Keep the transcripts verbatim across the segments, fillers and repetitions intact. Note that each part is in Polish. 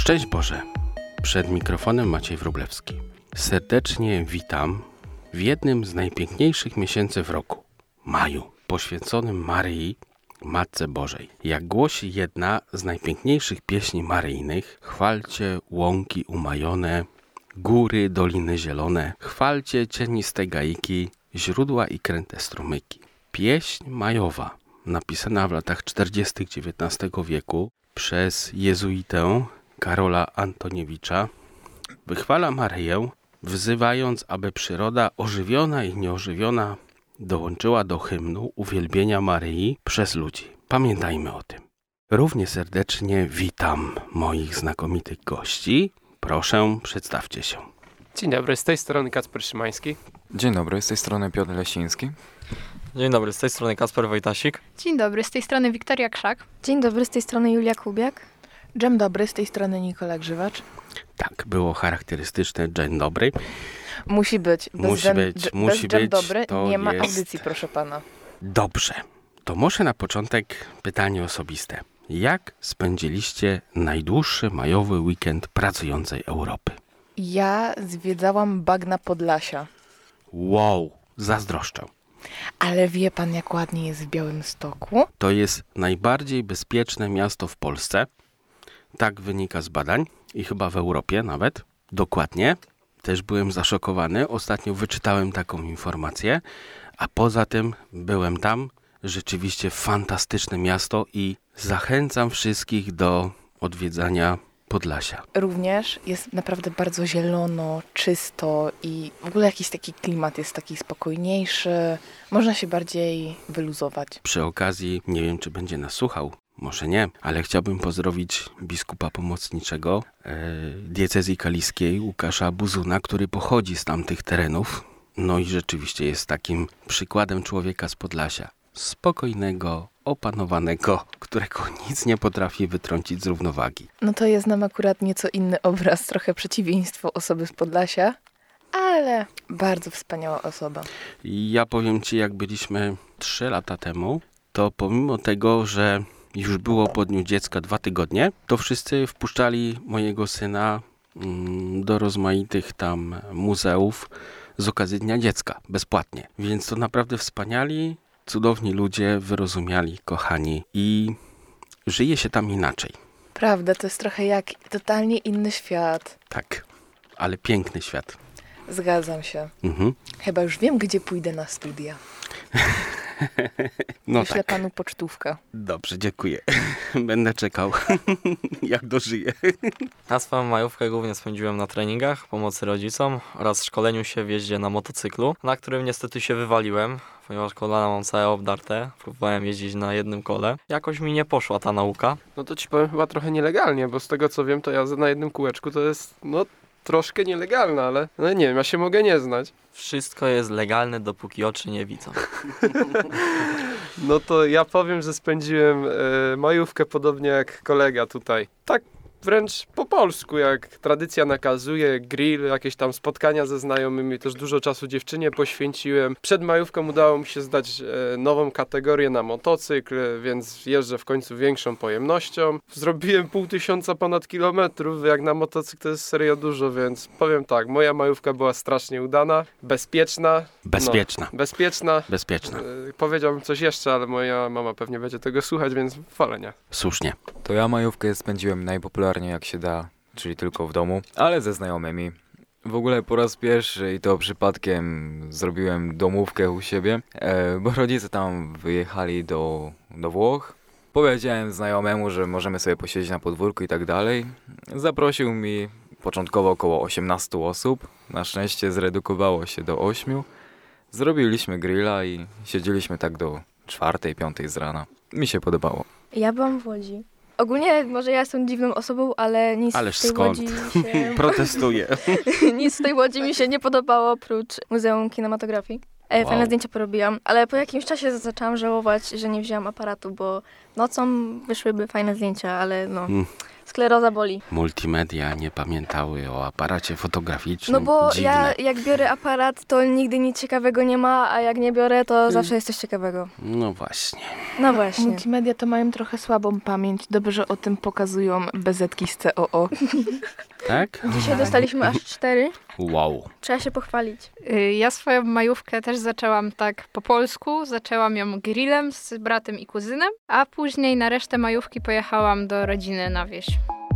Szczęść Boże! Przed mikrofonem Maciej Wróblewski. Serdecznie witam w jednym z najpiękniejszych miesięcy w roku, maju, poświęconym Maryi, Matce Bożej. Jak głosi jedna z najpiękniejszych pieśni maryjnych, chwalcie łąki umajone, góry, doliny zielone, chwalcie cieniste gajki, źródła i kręte strumyki. Pieśń majowa, napisana w latach czterdziestych dziewiętnastego wieku przez jezuitę Karola Antoniewicza, wychwala Maryję, wzywając, aby przyroda ożywiona i nieożywiona dołączyła do hymnu uwielbienia Maryi przez ludzi. Pamiętajmy o tym. Równie serdecznie witam moich znakomitych gości. Proszę, przedstawcie się. Dzień dobry, z tej strony Kacper Szymański. Dzień dobry, z tej strony Piotr Lesiński. Dzień dobry, z tej strony Kasper Wojtasik. Dzień dobry, z tej strony Wiktoria Krzak. Dzień dobry, z tej strony Julia Kubiak. Dzień dobry, z tej strony Nikola Grzywacz. Tak, było charakterystyczne dzień dobry. Musi być. Bez musi dżem, być, dż, musi bez być. dobry nie ma jest... audycji, proszę pana. Dobrze. To może na początek pytanie osobiste. Jak spędziliście najdłuższy majowy weekend pracującej Europy? Ja zwiedzałam bagna Podlasia. Wow, zazdroszczę. Ale wie pan, jak ładnie jest w Białymstoku? To jest najbardziej bezpieczne miasto w Polsce. Tak wynika z badań i chyba w Europie nawet. Dokładnie. Też byłem zaszokowany. Ostatnio wyczytałem taką informację, a poza tym byłem tam. Rzeczywiście fantastyczne miasto i zachęcam wszystkich do odwiedzania Podlasia. Również jest naprawdę bardzo zielono, czysto i w ogóle jakiś taki klimat jest taki spokojniejszy. Można się bardziej wyluzować. Przy okazji, nie wiem, czy będzie nas słuchał, może nie, ale chciałbym pozdrowić biskupa pomocniczego e, diecezji kaliskiej Łukasza Buzuna, który pochodzi z tamtych terenów. No i rzeczywiście jest takim przykładem człowieka z Podlasia. Spokojnego, opanowanego, którego nic nie potrafi wytrącić z równowagi. No to jest nam akurat nieco inny obraz, trochę przeciwieństwo osoby z Podlasia, ale bardzo wspaniała osoba. Ja powiem ci, jak byliśmy trzy lata temu, to pomimo tego, że już było po Dniu Dziecka dwa tygodnie, to wszyscy wpuszczali mojego syna mm, do rozmaitych tam muzeów z okazji Dnia Dziecka, bezpłatnie. Więc to naprawdę wspaniali, cudowni ludzie, wyrozumiali, kochani i żyje się tam inaczej. Prawda, to jest trochę jak totalnie inny świat. Tak, ale piękny świat. Zgadzam się. Mhm. Chyba już wiem, gdzie pójdę na studia. No Wyślę tak. panu pocztówkę. Dobrze, dziękuję. Będę czekał, jak dożyję. Ja swoją majówkę głównie spędziłem na treningach, pomocy rodzicom oraz szkoleniu się w jeździe na motocyklu, na którym niestety się wywaliłem, ponieważ kolana mam całe obdarte. Próbowałem jeździć na jednym kole. Jakoś mi nie poszła ta nauka. No to ci powiem chyba trochę nielegalnie, bo z tego co wiem, to jazda na jednym kółeczku to jest, no, troszkę nielegalna, ale no nie wiem, ja się mogę nie znać. Wszystko jest legalne, dopóki oczy nie widzą. No to ja powiem, że spędziłem e, majówkę podobnie jak kolega tutaj. Tak wręcz po polsku, jak tradycja nakazuje, grill, jakieś tam spotkania ze znajomymi, też dużo czasu dziewczynie poświęciłem. Przed majówką udało mi się zdać e, nową kategorię na motocykl, więc jeżdżę w końcu większą pojemnością. Zrobiłem pół tysiąca ponad kilometrów, jak na motocykl to jest serio dużo, więc powiem tak, moja majówka była strasznie udana, bezpieczna. Bezpieczna. No, bezpieczna. Bezpieczna. E, powiedziałbym coś jeszcze, ale moja mama pewnie będzie tego słuchać, więc wolę nie. Słusznie. To ja majówkę spędziłem najpopularniej jak się da, czyli tylko w domu, ale ze znajomymi. W ogóle po raz pierwszy i to przypadkiem zrobiłem domówkę u siebie, e, bo rodzice tam wyjechali do, do Włoch. Powiedziałem znajomemu, że możemy sobie posiedzieć na podwórku i tak dalej. Zaprosił mi początkowo około osiemnastu osób. Na szczęście zredukowało się do ośmiu. Zrobiliśmy grilla i siedzieliśmy tak do czwartej, piątej z rana. Mi się podobało. Ja byłam w Łodzi. Ogólnie może ja jestem dziwną osobą, ale nic Ależ w tej skąd? Łodzi mi się... Protestuję. nic w tej Łodzi mi się nie podobało oprócz Muzeum Kinematografii. E, Wow. Fajne zdjęcia porobiłam, ale po jakimś czasie zaczęłam żałować, że nie wzięłam aparatu, bo nocą wyszłyby fajne zdjęcia, ale no, Mm. skleroza boli. Multimedia nie pamiętały o aparacie fotograficznym. No bo Dziwne. ja jak biorę aparat, to nigdy nic ciekawego nie ma, a jak nie biorę, to zawsze jest coś ciekawego. No właśnie. No właśnie. Multimedia to mają trochę słabą pamięć. Dobrze, że o tym pokazują bezetki z C O O. Tak? Dzisiaj dostaliśmy aż cztery. Wow. Trzeba się pochwalić. Y, Ja swoją majówkę też zaczęłam tak po polsku. Zaczęłam ją grillem z bratem i kuzynem, a później na resztę majówki pojechałam do rodziny na wieś.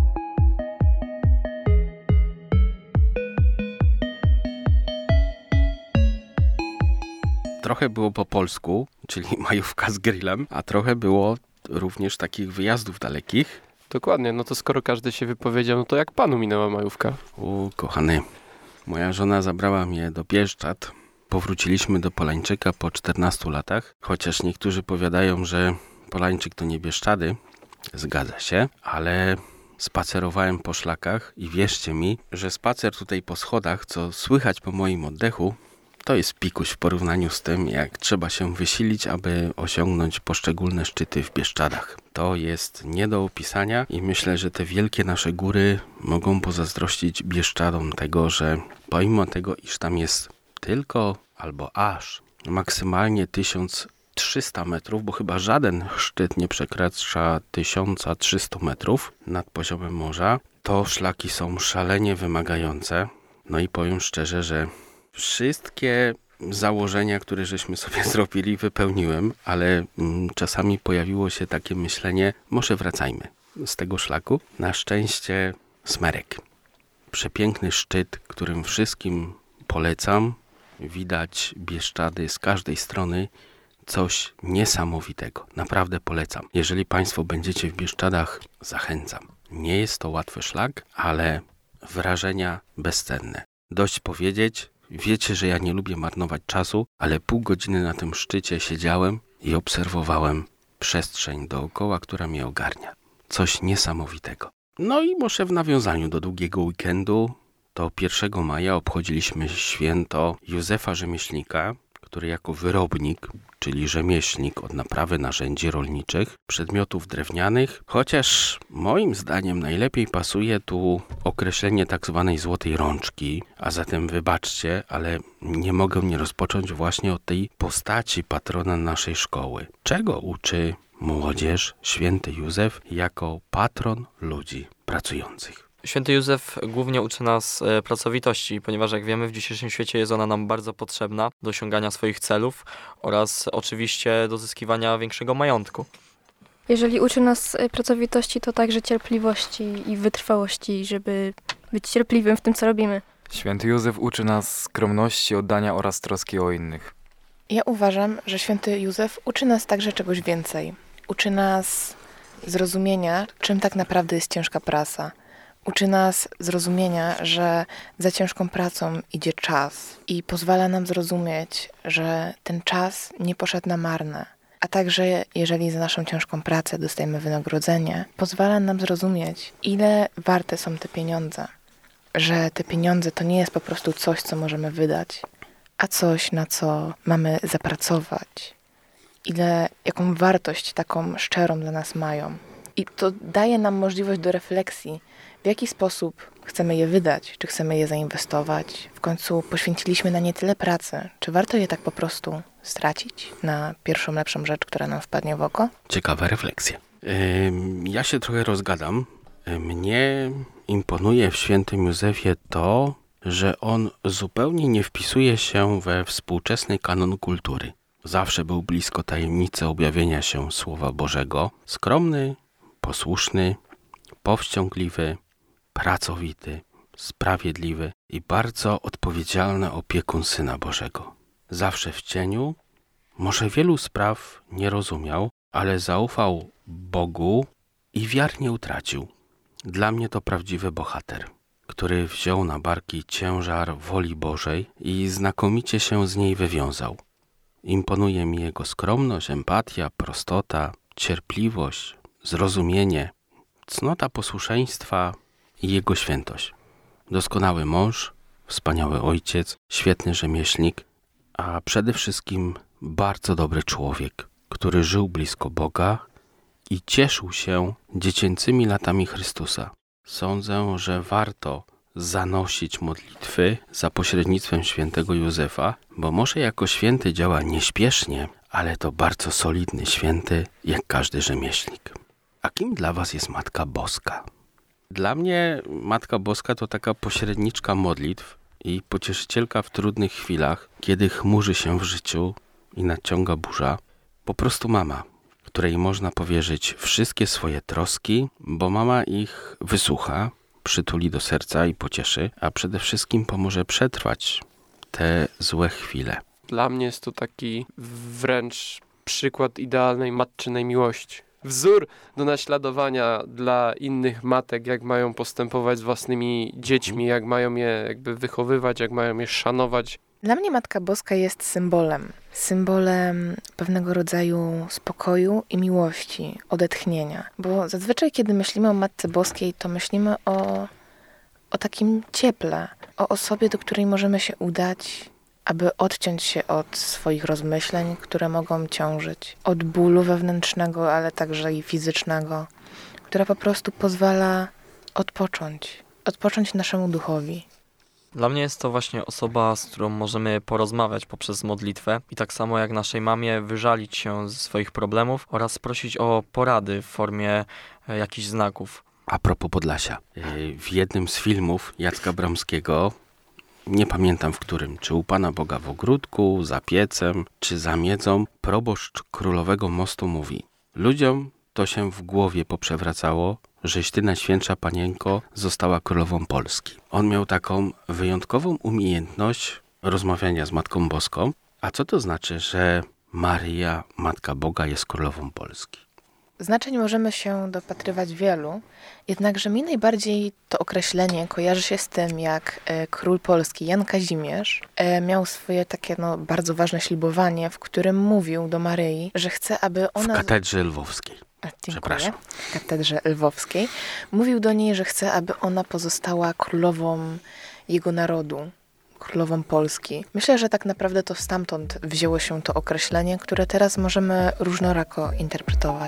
Trochę było po polsku, czyli majówka z grillem, a trochę było również takich wyjazdów dalekich. Dokładnie, no to skoro każdy się wypowiedział, no to jak panu minęła majówka? U, kochany, moja żona zabrała mnie do Bieszczad. Powróciliśmy do Polańczyka po czternastu latach, chociaż niektórzy powiadają, że Polańczyk to nie Bieszczady. Zgadza się, ale spacerowałem po szlakach i wierzcie mi, że spacer tutaj po schodach, co słychać po moim oddechu, to jest pikuś w porównaniu z tym, jak trzeba się wysilić, aby osiągnąć poszczególne szczyty w Bieszczadach. To jest nie do opisania i myślę, że te wielkie nasze góry mogą pozazdrościć Bieszczadom tego, że pomimo tego, iż tam jest tylko albo aż maksymalnie tysiąc trzysta metrów, bo chyba żaden szczyt nie przekracza tysiąc trzysta metrów nad poziomem morza, to szlaki są szalenie wymagające. No i powiem szczerze, że wszystkie założenia, które żeśmy sobie zrobili, wypełniłem, ale mm, czasami pojawiło się takie myślenie, może wracajmy z tego szlaku. Na szczęście Smerek. Przepiękny szczyt, którym wszystkim polecam. Widać Bieszczady z każdej strony. Coś niesamowitego. Naprawdę polecam. Jeżeli Państwo będziecie w Bieszczadach, zachęcam. Nie jest to łatwy szlak, ale wrażenia bezcenne. Dość powiedzieć, wiecie, że ja nie lubię marnować czasu, ale pół godziny na tym szczycie siedziałem i obserwowałem przestrzeń dookoła, która mnie ogarnia. Coś niesamowitego. No i może w nawiązaniu do długiego weekendu, to pierwszego maja obchodziliśmy święto Józefa Rzemieślnika, który jako wyrobnik, czyli rzemieślnik od naprawy narzędzi rolniczych, przedmiotów drewnianych, chociaż moim zdaniem najlepiej pasuje tu określenie tak zwanej złotej rączki, a zatem wybaczcie, ale nie mogę nie rozpocząć właśnie od tej postaci patrona naszej szkoły. Czego uczy młodzież święty Józef jako patron ludzi pracujących? Święty Józef głównie uczy nas e, pracowitości, ponieważ jak wiemy w dzisiejszym świecie jest ona nam bardzo potrzebna do osiągania swoich celów oraz oczywiście do zyskiwania większego majątku. Jeżeli uczy nas y, pracowitości, to także cierpliwości i wytrwałości, żeby być cierpliwym w tym, co robimy. Święty Józef uczy nas skromności, oddania oraz troski o innych. Ja uważam, że święty Józef uczy nas także czegoś więcej. Uczy nas zrozumienia, czym tak naprawdę jest ciężka praca. Uczy nas zrozumienia, że za ciężką pracą idzie czas i pozwala nam zrozumieć, że ten czas nie poszedł na marne. A także, jeżeli za naszą ciężką pracę dostajemy wynagrodzenie, pozwala nam zrozumieć, ile warte są te pieniądze. Że te pieniądze to nie jest po prostu coś, co możemy wydać, a coś, na co mamy zapracować. Ile, jaką wartość taką szczerą dla nas mają. I to daje nam możliwość do refleksji, w jaki sposób chcemy je wydać, czy chcemy je zainwestować. W końcu poświęciliśmy na nie tyle pracy. Czy warto je tak po prostu stracić na pierwszą, lepszą rzecz, która nam wpadnie w oko? Ciekawa refleksja. Ym, ja się trochę rozgadam. Mnie imponuje w świętym Józefie to, że on zupełnie nie wpisuje się we współczesny kanon kultury. Zawsze był blisko tajemnicy objawienia się Słowa Bożego. Skromny, posłuszny, powściągliwy, pracowity, sprawiedliwy i bardzo odpowiedzialny opiekun Syna Bożego. Zawsze w cieniu, może wielu spraw nie rozumiał, ale zaufał Bogu i wiar nie utracił. Dla mnie to prawdziwy bohater, który wziął na barki ciężar woli Bożej i znakomicie się z niej wywiązał. Imponuje mi jego skromność, empatia, prostota, cierpliwość, zrozumienie, cnota posłuszeństwa i jego świętość. Doskonały mąż, wspaniały ojciec, świetny rzemieślnik a przede wszystkim bardzo dobry człowiek, który żył blisko Boga i cieszył się dziecięcymi latami Chrystusa. Sądzę, że warto zanosić modlitwy za pośrednictwem świętego Józefa, bo może jako święty działa nieśpiesznie, ale to bardzo solidny święty, jak każdy rzemieślnik. A kim dla was jest Matka Boska? Dla mnie Matka Boska to taka pośredniczka modlitw i pocieszycielka w trudnych chwilach, kiedy chmurzy się w życiu i nadciąga burza. Po prostu mama, której można powierzyć wszystkie swoje troski, bo mama ich wysłucha, przytuli do serca i pocieszy, a przede wszystkim pomoże przetrwać te złe chwile. Dla mnie jest to taki wręcz przykład idealnej matczynej miłości. Wzór do naśladowania dla innych matek, jak mają postępować z własnymi dziećmi, jak mają je jakby wychowywać, jak mają je szanować. Dla mnie Matka Boska jest symbolem. Symbolem pewnego rodzaju spokoju i miłości, odetchnienia. Bo zazwyczaj, kiedy myślimy o Matce Boskiej, to myślimy o, o takim cieple, o osobie, do której możemy się udać, aby odciąć się od swoich rozmyśleń, które mogą ciążyć. Od bólu wewnętrznego, ale także i fizycznego, która po prostu pozwala odpocząć. Odpocząć naszemu duchowi. Dla mnie jest to właśnie osoba, z którą możemy porozmawiać poprzez modlitwę i tak samo jak naszej mamie wyżalić się ze swoich problemów oraz prosić o porady w formie e, jakichś znaków. A propos Podlasia. W jednym z filmów Jacka Bramskiego, nie pamiętam w którym, czy u Pana Boga w ogródku, za piecem, czy za miedzą, proboszcz Królowego Mostu mówi: ludziom to się w głowie poprzewracało, żeś ty, Najświętsza Panienko, została królową Polski. On miał taką wyjątkową umiejętność rozmawiania z Matką Boską. A co to znaczy, że Maryja, Matka Boga, jest królową Polski? Znaczeń możemy się dopatrywać wielu, jednakże mi najbardziej to określenie kojarzy się z tym, jak e, król Polski Jan Kazimierz e, miał swoje takie no, bardzo ważne ślubowanie, w którym mówił do Maryi, że chce, aby ona... W katedrze lwowskiej. A, dziękuję. Przepraszam. W katedrze lwowskiej. Mówił do niej, że chce, aby ona pozostała królową jego narodu, królową Polski. Myślę, że tak naprawdę to stamtąd wzięło się to określenie, które teraz możemy różnorako interpretować.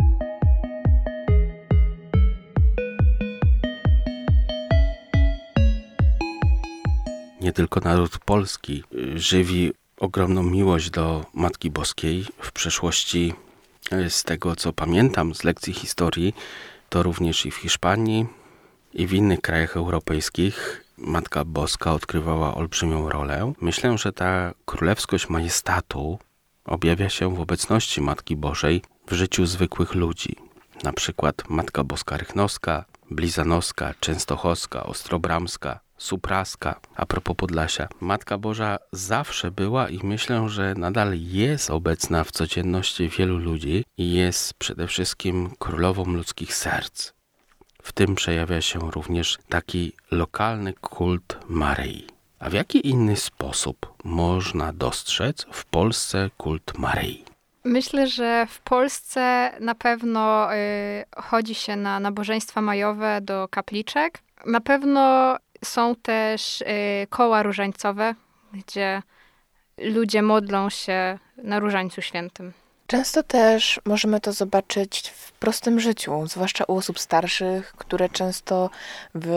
Nie tylko naród polski żywi ogromną miłość do Matki Boskiej. W przeszłości, z tego co pamiętam z lekcji historii, to również i w Hiszpanii, i w innych krajach europejskich Matka Boska odgrywała olbrzymią rolę. Myślę, że ta królewskość majestatu objawia się w obecności Matki Bożej w życiu zwykłych ludzi. Na przykład Matka Boska Rychnowska, Blizanowska, Częstochowska, Ostrobramska, Supraska. A propos Podlasia, Matka Boża zawsze była i myślę, że nadal jest obecna w codzienności wielu ludzi i jest przede wszystkim królową ludzkich serc. W tym przejawia się również taki lokalny kult Maryi. A w jaki inny sposób można dostrzec w Polsce kult Maryi? Myślę, że w Polsce na pewno y, chodzi się na nabożeństwa majowe do kapliczek. Na pewno są też y, koła różańcowe, gdzie ludzie modlą się na Różańcu Świętym. Często też możemy to zobaczyć w prostym życiu, zwłaszcza u osób starszych, które często w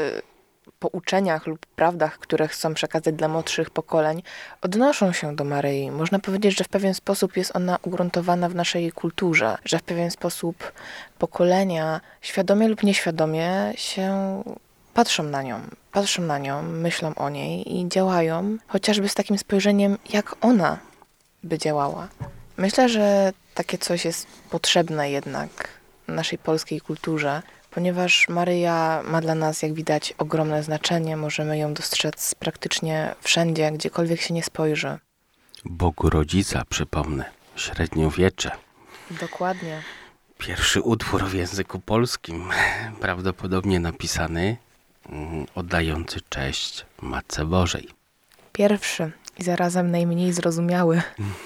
pouczeniach lub prawdach, które chcą przekazać dla młodszych pokoleń, odnoszą się do Maryi. Można powiedzieć, że w pewien sposób jest ona ugruntowana w naszej kulturze, że w pewien sposób pokolenia, świadomie lub nieświadomie, się patrzą na nią, patrzą na nią, myślą o niej i działają, chociażby z takim spojrzeniem, jak ona by działała. Myślę, że takie coś jest potrzebne jednak naszej polskiej kulturze, ponieważ Maryja ma dla nas, jak widać, ogromne znaczenie. Możemy ją dostrzec praktycznie wszędzie, gdziekolwiek się nie spojrzy. Bogu Rodzica, przypomnę, średniowiecze. Dokładnie. Pierwszy utwór w języku polskim, prawdopodobnie napisany, oddający cześć Matce Bożej. Pierwszy i zarazem najmniej zrozumiały.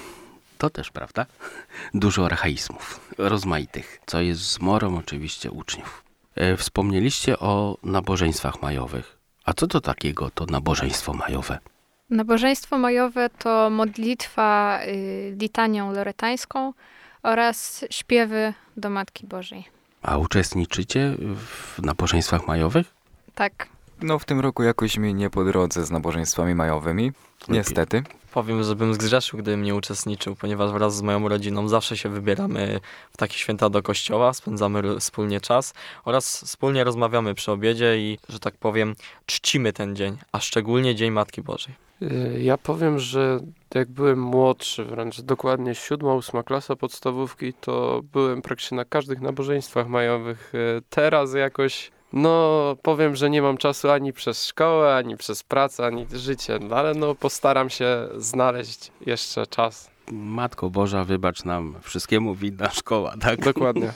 To też prawda. Dużo archaizmów, rozmaitych, co jest zmorą oczywiście uczniów. E, wspomnieliście o nabożeństwach majowych. A co to takiego to nabożeństwo majowe? Nabożeństwo majowe to modlitwa y, litanią loretańską oraz śpiewy do Matki Bożej. A uczestniczycie w nabożeństwach majowych? Tak. No w tym roku jakoś mi nie po drodze z nabożeństwami majowymi, niestety. Powiem, żebym zgrzeszył, gdybym nie uczestniczył, ponieważ wraz z moją rodziną zawsze się wybieramy w takie święta do kościoła, spędzamy r- wspólnie czas oraz wspólnie rozmawiamy przy obiedzie i, że tak powiem, czcimy ten dzień, a szczególnie Dzień Matki Bożej. Y, Ja powiem, że jak byłem młodszy, wręcz dokładnie siódma, ósma klasa podstawówki, to byłem praktycznie na każdych nabożeństwach majowych. Y, Teraz jakoś, no powiem, że nie mam czasu ani przez szkołę, ani przez pracę, ani życie, no, ale no postaram się znaleźć jeszcze czas. Matko Boża, wybacz nam, wszystkiemu winna szkoła, tak? Dokładnie.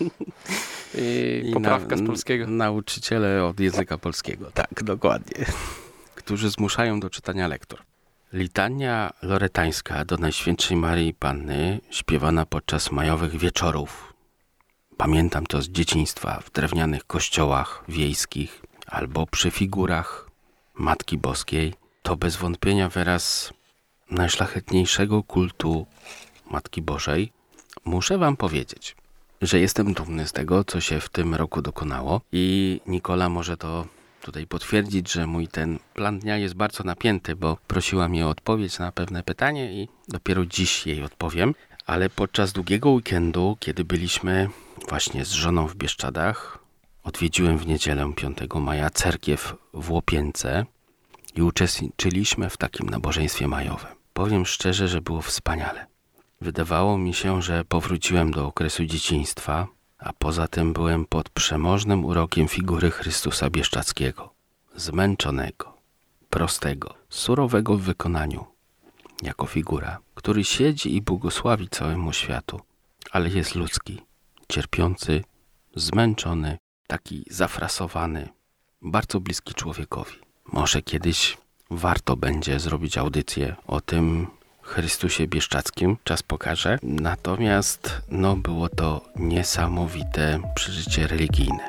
I, I poprawka na- z polskiego. Nauczyciele od języka polskiego, tak, dokładnie. Którzy zmuszają do czytania lektur. Litania loretańska do Najświętszej Maryi Panny śpiewana podczas majowych wieczorów. Pamiętam to z dzieciństwa w drewnianych kościołach wiejskich albo przy figurach Matki Boskiej. To bez wątpienia wyraz najszlachetniejszego kultu Matki Bożej. Muszę wam powiedzieć, że jestem dumny z tego, co się w tym roku dokonało i Nikola może to tutaj potwierdzić, że mój ten plan dnia jest bardzo napięty, bo prosiła mnie o odpowiedź na pewne pytanie i dopiero dziś jej odpowiem. Ale podczas długiego weekendu, kiedy byliśmy właśnie z żoną w Bieszczadach, odwiedziłem w niedzielę piątego maja cerkiew w Łopience i uczestniczyliśmy w takim nabożeństwie majowym. Powiem szczerze, że było wspaniale. Wydawało mi się, że powróciłem do okresu dzieciństwa, a poza tym byłem pod przemożnym urokiem figury Chrystusa Bieszczadzkiego, zmęczonego, prostego, surowego w wykonaniu, jako figura, który siedzi i błogosławi całemu światu, ale jest ludzki, cierpiący, zmęczony, taki zafrasowany, bardzo bliski człowiekowi. Może kiedyś warto będzie zrobić audycję o tym Chrystusie Bieszczadzkim, czas pokaże. Natomiast no, było to niesamowite przeżycie religijne.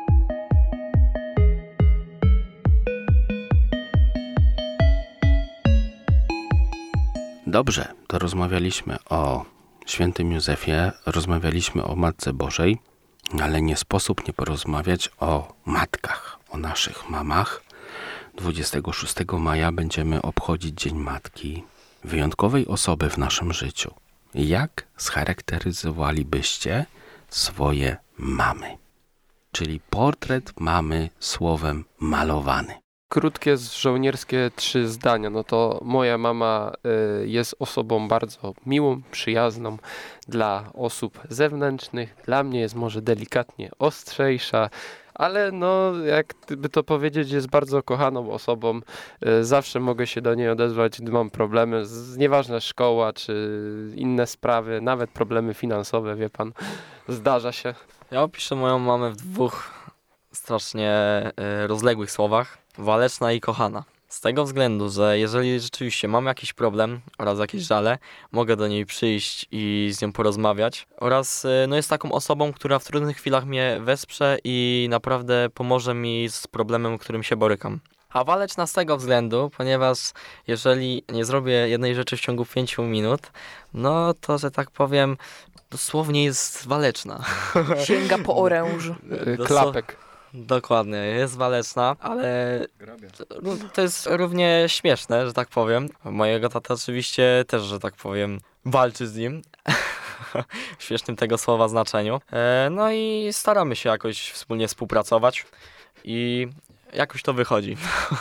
Dobrze, to rozmawialiśmy o świętym Józefie, rozmawialiśmy o Matce Bożej, ale nie sposób nie porozmawiać o matkach, o naszych mamach. dwudziestego szóstego maja będziemy obchodzić Dzień Matki, wyjątkowej osoby w naszym życiu. Jak scharakteryzowalibyście swoje mamy? Czyli portret mamy słowem malowany. Krótkie, żołnierskie trzy zdania. No to moja mama y, jest osobą bardzo miłą, przyjazną dla osób zewnętrznych. Dla mnie jest może delikatnie ostrzejsza, ale no, jakby to powiedzieć, jest bardzo kochaną osobą. Y, zawsze mogę się do niej odezwać, gdy mam problemy, z, nieważne szkoła czy inne sprawy, nawet problemy finansowe, wie pan, zdarza się. Ja opiszę moją mamę w dwóch strasznie y, rozległych słowach. Waleczna i kochana. Z tego względu, że jeżeli rzeczywiście mam jakiś problem oraz jakieś żale, mogę do niej przyjść i z nią porozmawiać. Oraz y, no jest taką osobą, która w trudnych chwilach mnie wesprze i naprawdę pomoże mi z problemem, którym się borykam. A waleczna z tego względu, ponieważ jeżeli nie zrobię jednej rzeczy w ciągu pięciu minut, no to, że tak powiem, dosłownie jest waleczna. Sięga po oręż. Y, Dosł- klapek. Dokładnie, jest waleczna, ale no, to jest równie śmieszne, że tak powiem. Mojego tata oczywiście też, że tak powiem, walczy z nim. W śmiesznym tego słowa znaczeniu. E, no i staramy się jakoś wspólnie współpracować i jakoś to wychodzi.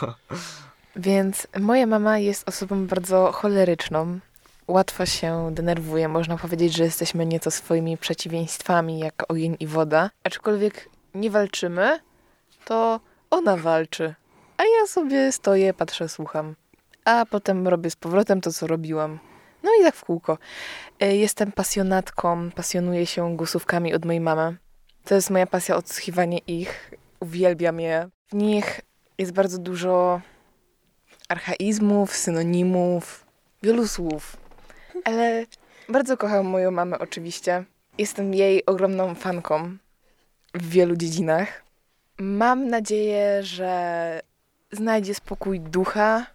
Więc moja mama jest osobą bardzo choleryczną. Łatwo się denerwuje. Można powiedzieć, że jesteśmy nieco swoimi przeciwieństwami, jak ogień i woda. Aczkolwiek nie walczymy, to ona walczy. A ja sobie stoję, patrzę, słucham. A potem robię z powrotem to, co robiłam. No i tak w kółko. E, Jestem pasjonatką, pasjonuję się głosówkami od mojej mamy. To jest moja pasja, odsłuchiwanie ich. Uwielbiam je. W nich jest bardzo dużo archaizmów, synonimów, wielu słów. Ale bardzo kocham moją mamę oczywiście. Jestem jej ogromną fanką w wielu dziedzinach. Mam nadzieję, że znajdzie spokój ducha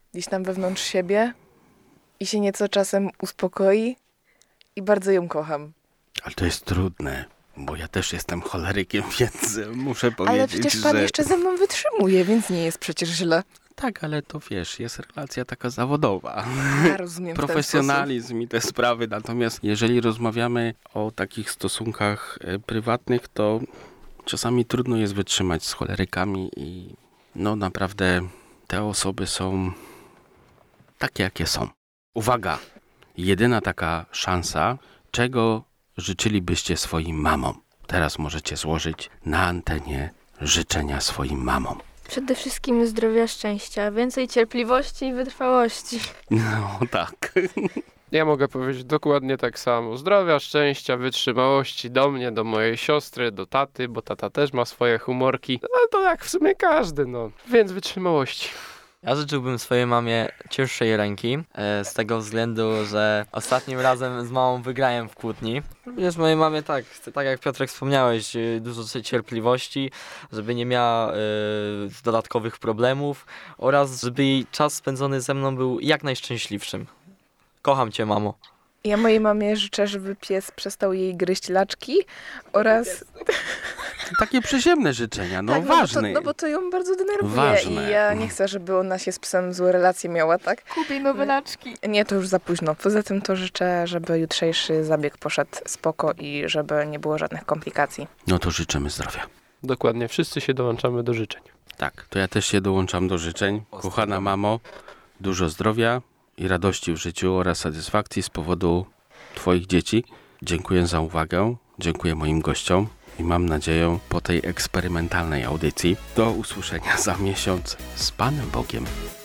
gdzieś tam wewnątrz siebie i się nieco czasem uspokoi i bardzo ją kocham. Ale to jest trudne, bo ja też jestem cholerykiem, więc muszę powiedzieć, Ale przecież pan że... jeszcze ze mną wytrzymuje, więc nie jest przecież źle. Tak, ale to wiesz, jest relacja taka zawodowa. Ja rozumiem w ten Profesjonalizm i te sprawy. Natomiast jeżeli rozmawiamy o takich stosunkach e, prywatnych, to czasami trudno jest wytrzymać z cholerykami i no naprawdę te osoby są takie, jakie są. Uwaga! Jedyna taka szansa, czego życzylibyście swoim mamom. Teraz możecie złożyć na antenie życzenia swoim mamom. Przede wszystkim zdrowia, szczęścia, więcej cierpliwości i wytrwałości. No tak. Ja mogę powiedzieć dokładnie tak samo. Zdrowia, szczęścia, wytrzymałości do mnie, do mojej siostry, do taty, bo tata też ma swoje humorki. No to jak w sumie każdy, no. Więc wytrzymałości. Ja życzyłbym swojej mamie cięższej ręki, e, z tego względu, że ostatnim razem z mamą wygrałem w kłótni. Również mojej mamie tak, tak jak Piotrek wspomniałeś, e, dużo cierpliwości, żeby nie miała e, dodatkowych problemów oraz żeby jej czas spędzony ze mną był jak najszczęśliwszym. Kocham cię, mamo. Ja mojej mamie życzę, żeby pies przestał jej gryźć laczki oraz... Takie przyziemne życzenia, no tak, ważne. No bo, to, no bo to ją bardzo denerwuje Ważne. i ja nie chcę, żeby ona się z psem złe relacje miała, tak? Kupię nowe laczki. Nie, to już za późno. Poza tym to życzę, żeby jutrzejszy zabieg poszedł spoko i żeby nie było żadnych komplikacji. No to życzymy zdrowia. Dokładnie, wszyscy się dołączamy do życzeń. Tak, to ja też się dołączam do życzeń. Kochana mamo, dużo zdrowia i radości w życiu oraz satysfakcji z powodu twoich dzieci. Dziękuję za uwagę, dziękuję moim gościom i mam nadzieję po tej eksperymentalnej audycji do usłyszenia za miesiąc z Panem Bogiem.